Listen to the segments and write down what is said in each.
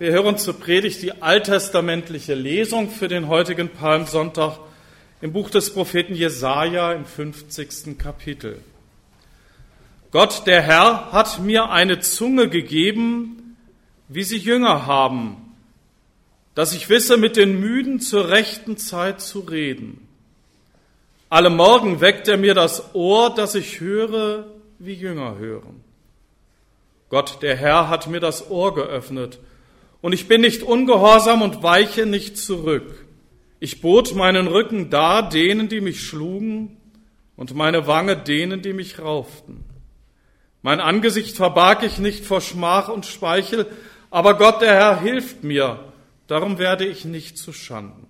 Wir hören zur Predigt die alttestamentliche Lesung für den heutigen Palmsonntag im Buch des Propheten Jesaja im 50. Kapitel. Gott, der Herr, hat mir eine Zunge gegeben, wie sie Jünger haben, dass ich wisse, mit den Müden zur rechten Zeit zu reden. Alle Morgen weckt er mir das Ohr, dass ich höre, wie Jünger hören. Gott, der Herr, hat mir das Ohr geöffnet, und ich bin nicht ungehorsam und weiche nicht zurück. Ich bot meinen Rücken dar denen, die mich schlugen, und meine Wange denen, die mich rauften. Mein Angesicht verbarg ich nicht vor Schmach und Speichel, aber Gott, der Herr, hilft mir, darum werde ich nicht zu Schanden.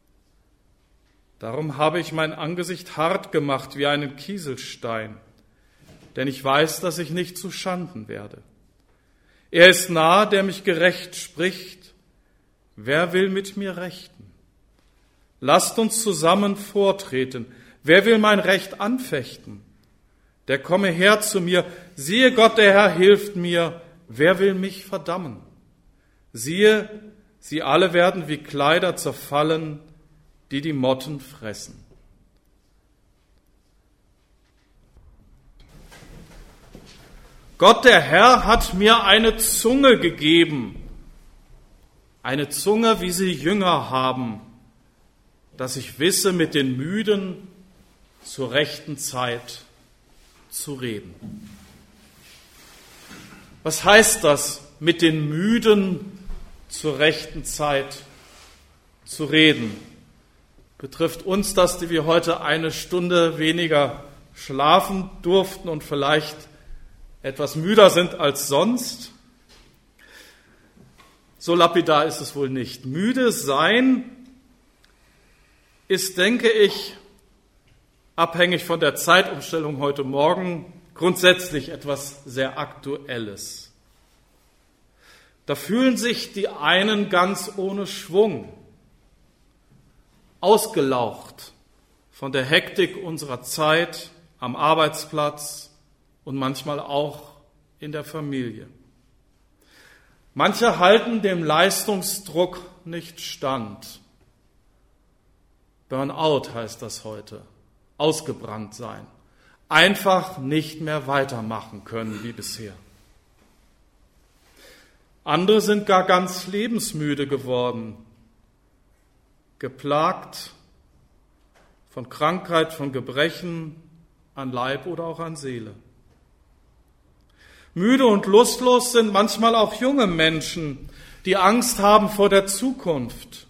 Darum habe ich mein Angesicht hart gemacht wie einen Kieselstein, denn ich weiß, dass ich nicht zu Schanden werde. Er ist nah, der mich gerecht spricht. Wer will mit mir rechten? Lasst uns zusammen vortreten. Wer will mein Recht anfechten? Der komme her zu mir. Siehe, Gott, der Herr, hilft mir. Wer will mich verdammen? Siehe, sie alle werden wie Kleider zerfallen, die die Motten fressen. Gott, der Herr, hat mir eine Zunge gegeben, eine Zunge, wie sie Jünger haben, dass ich wisse, mit den Müden zur rechten Zeit zu reden. Was heißt das, mit den Müden zur rechten Zeit zu reden? Betrifft uns das, die wir heute eine Stunde weniger schlafen durften und vielleicht etwas müder sind als sonst? So lapidar ist es wohl nicht. Müde sein ist, denke ich, abhängig von der Zeitumstellung heute Morgen, grundsätzlich etwas sehr Aktuelles. Da fühlen sich die einen ganz ohne Schwung, ausgelaucht von der Hektik unserer Zeit am Arbeitsplatz und manchmal auch in der Familie. Manche halten dem Leistungsdruck nicht stand. Burnout heißt das heute. Ausgebrannt sein. Einfach nicht mehr weitermachen können wie bisher. Andere sind gar ganz lebensmüde geworden. Geplagt von Krankheit, von Gebrechen an Leib oder auch an Seele. Müde und lustlos sind manchmal auch junge Menschen, die Angst haben vor der Zukunft.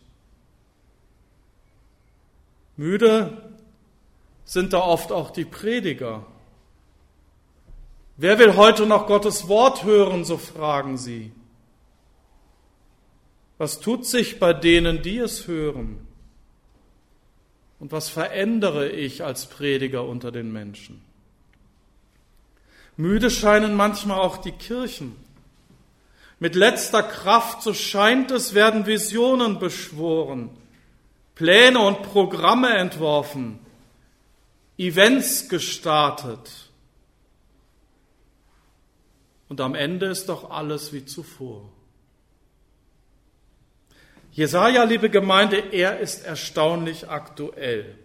Müde sind da oft auch die Prediger. Wer will heute noch Gottes Wort hören, so fragen sie. Was tut sich bei denen, die es hören? Und was verändere ich als Prediger unter den Menschen? Müde scheinen manchmal auch die Kirchen. Mit letzter Kraft, so scheint es, werden Visionen beschworen, Pläne und Programme entworfen, Events gestartet. Und am Ende ist doch alles wie zuvor. Jesaja, liebe Gemeinde, er ist erstaunlich aktuell.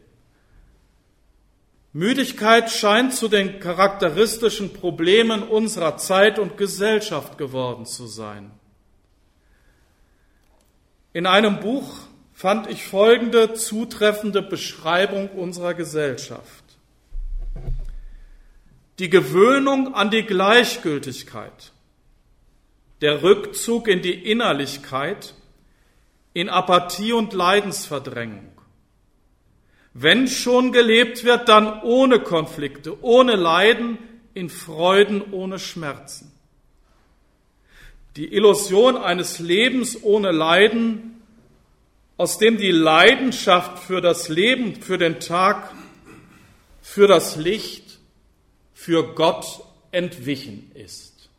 Müdigkeit scheint zu den charakteristischen Problemen unserer Zeit und Gesellschaft geworden zu sein. In einem Buch fand ich folgende zutreffende Beschreibung unserer Gesellschaft. Die Gewöhnung an die Gleichgültigkeit, der Rückzug in die Innerlichkeit, in Apathie und Leidensverdrängung. Wenn schon gelebt wird, dann ohne Konflikte, ohne Leiden, in Freuden, ohne Schmerzen. Die Illusion eines Lebens ohne Leiden, aus dem die Leidenschaft für das Leben, für den Tag, für das Licht, für Gott entwichen ist.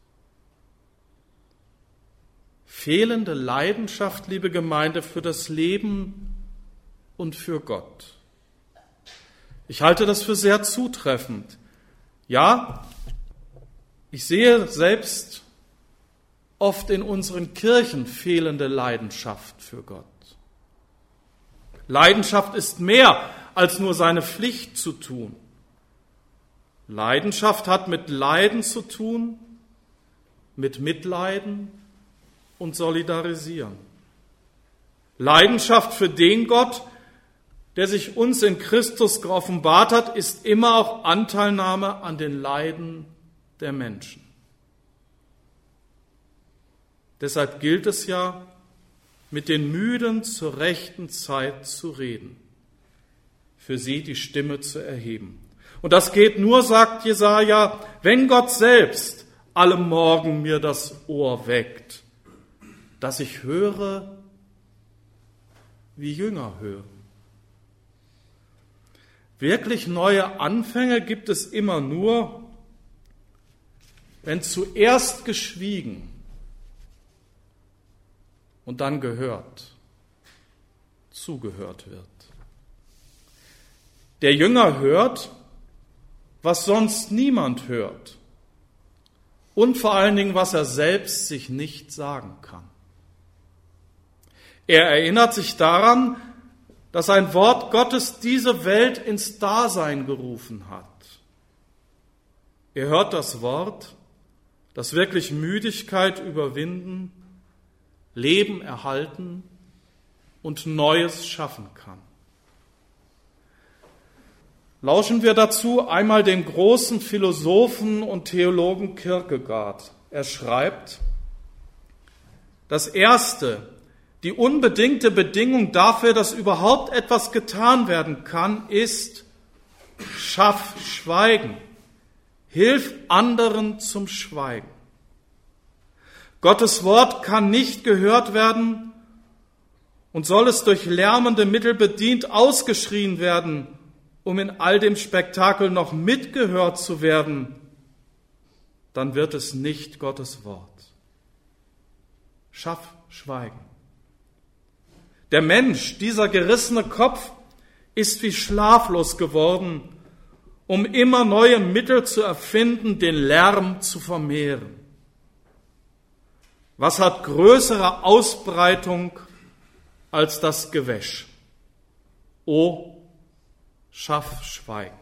Fehlende Leidenschaft, liebe Gemeinde, für das Leben und für Gott. Ich halte das für sehr zutreffend. Ja, ich sehe selbst oft in unseren Kirchen fehlende Leidenschaft für Gott. Leidenschaft ist mehr als nur seine Pflicht zu tun. Leidenschaft hat mit Leiden zu tun, mit Mitleiden und Solidarisieren. Leidenschaft für den Gott, der sich uns in Christus geoffenbart hat, ist immer auch Anteilnahme an den Leiden der Menschen. Deshalb gilt es ja, mit den Müden zur rechten Zeit zu reden, für sie die Stimme zu erheben. Und das geht nur, sagt Jesaja, wenn Gott selbst alle Morgen mir das Ohr weckt, dass ich höre, wie Jünger hören. Wirklich neue Anfänge gibt es immer nur, wenn zuerst geschwiegen und dann zugehört wird. Der Jünger hört, was sonst niemand hört und vor allen Dingen, was er selbst sich nicht sagen kann. Er erinnert sich daran, dass ein Wort Gottes diese Welt ins Dasein gerufen hat. Er hört das Wort, das wirklich Müdigkeit überwinden, Leben erhalten und Neues schaffen kann. Lauschen wir dazu einmal dem großen Philosophen und Theologen Kierkegaard. Er schreibt, das Erste, die unbedingte Bedingung dafür, dass überhaupt etwas getan werden kann, ist, schaff Schweigen, hilf anderen zum Schweigen. Gottes Wort kann nicht gehört werden und soll es durch lärmende Mittel bedient ausgeschrien werden, um in all dem Spektakel noch mitgehört zu werden, dann wird es nicht Gottes Wort. Schaff Schweigen. Der Mensch, dieser gerissene Kopf, ist wie schlaflos geworden, um immer neue Mittel zu erfinden, den Lärm zu vermehren. Was hat größere Ausbreitung als das Gewäsch? O, schaff Schweigen.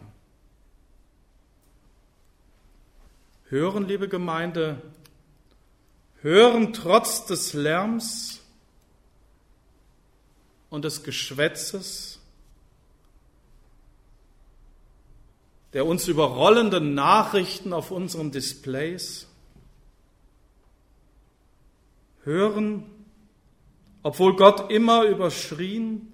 Hören, liebe Gemeinde, hören trotz des Lärms und des Geschwätzes, der uns überrollenden Nachrichten auf unseren Displays, hören, obwohl Gott immer überschrien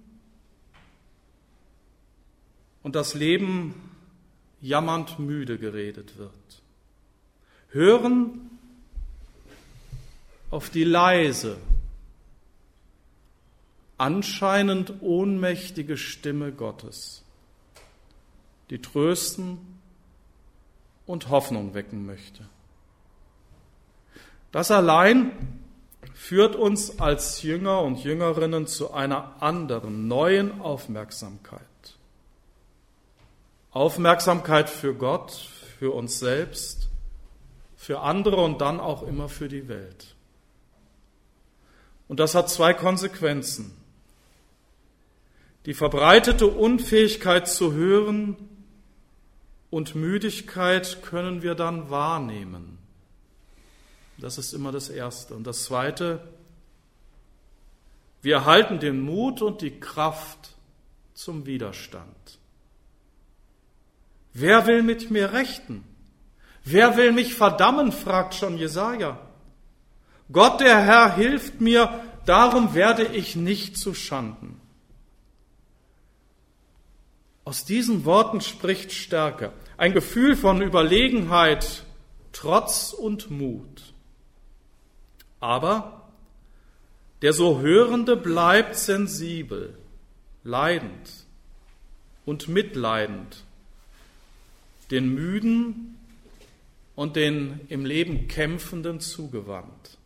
und das Leben jammernd müde geredet wird. Hören auf die leise, anscheinend ohnmächtige Stimme Gottes, die trösten und Hoffnung wecken möchte. Das allein führt uns als Jünger und Jüngerinnen zu einer anderen, neuen Aufmerksamkeit. Aufmerksamkeit für Gott, für uns selbst, für andere und dann auch immer für die Welt. Und das hat zwei Konsequenzen. Die verbreitete Unfähigkeit zu hören und Müdigkeit können wir dann wahrnehmen. Das ist immer das Erste. Und das Zweite, wir erhalten den Mut und die Kraft zum Widerstand. Wer will mit mir rechten? Wer will mich verdammen, fragt schon Jesaja. Gott, der Herr, hilft mir, darum werde ich nicht zu Schanden. Aus diesen Worten spricht Stärke, ein Gefühl von Überlegenheit, Trotz und Mut. Aber der so Hörende bleibt sensibel, leidend und mitleidend, den Müden und den im Leben Kämpfenden zugewandt.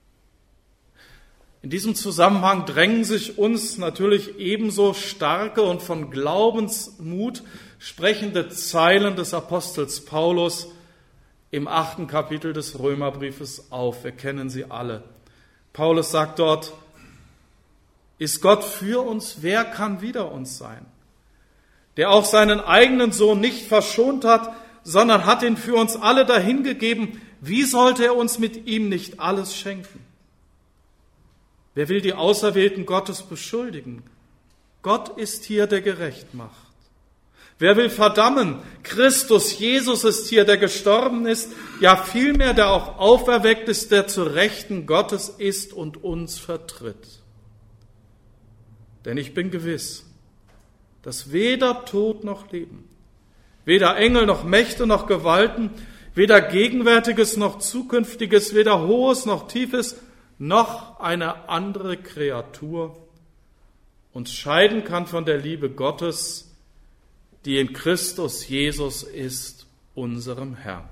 In diesem Zusammenhang drängen sich uns natürlich ebenso starke und von Glaubensmut sprechende Zeilen des Apostels Paulus im 8. Kapitel des Römerbriefes auf. Wir kennen sie alle. Paulus sagt dort, ist Gott für uns, wer kann wider uns sein? Der auch seinen eigenen Sohn nicht verschont hat, sondern hat ihn für uns alle dahingegeben. Wie sollte er uns mit ihm nicht alles schenken? Wer will die Auserwählten Gottes beschuldigen? Gott ist hier, der gerecht macht. Wer will verdammen? Christus Jesus ist hier, der gestorben ist, ja vielmehr, der auch auferweckt ist, der zu Rechten Gottes ist und uns vertritt. Denn ich bin gewiss, dass weder Tod noch Leben, weder Engel noch Mächte noch Gewalten, weder Gegenwärtiges noch Zukünftiges, weder Hohes noch Tiefes, noch eine andere Kreatur uns scheiden kann von der Liebe Gottes, die in Christus Jesus ist, unserem Herrn.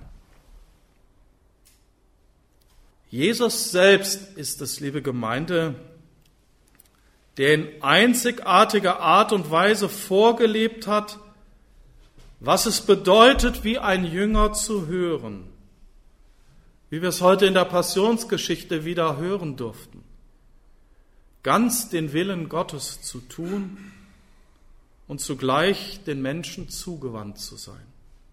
Jesus selbst ist es, liebe Gemeinde, der in einzigartiger Art und Weise vorgelebt hat, was es bedeutet, wie ein Jünger zu hören, wie wir es heute in der Passionsgeschichte wieder hören durften, ganz den Willen Gottes zu tun und zugleich den Menschen zugewandt zu sein.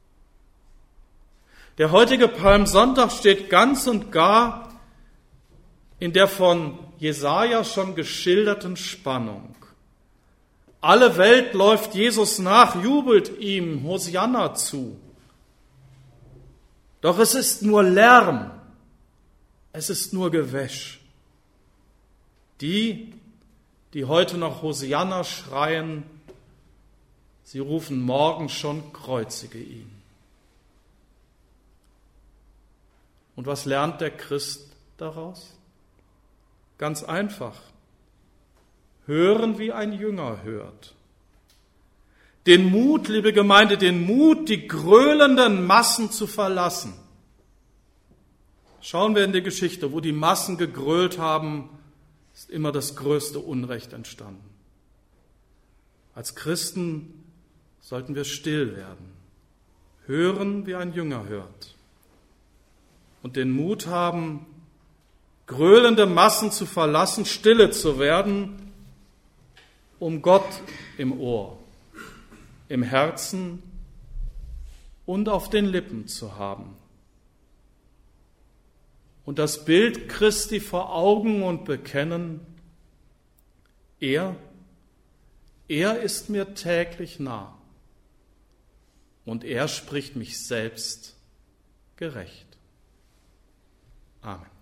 Der heutige Palmsonntag steht ganz und gar in der von Jesaja schon geschilderten Spannung. Alle Welt läuft Jesus nach, jubelt ihm Hosianna zu. Doch es ist nur Lärm, es ist nur Gewäsch. Die heute noch Hosianna schreien, sie rufen morgen schon, kreuzige ihn. Und was lernt der Christ daraus? Ganz einfach. Hören, wie ein Jünger hört. Den Mut, liebe Gemeinde, den Mut, die gröhlenden Massen zu verlassen. Schauen wir in die Geschichte, wo die Massen gegrölt haben, ist immer das größte Unrecht entstanden. Als Christen sollten wir still werden, hören, wie ein Jünger hört und den Mut haben, gröhlende Massen zu verlassen, stille zu werden, um Gott im Ohr, im Herzen und auf den Lippen zu haben. Und das Bild Christi vor Augen und bekennen, er ist mir täglich nah und er spricht mich selbst gerecht. Amen.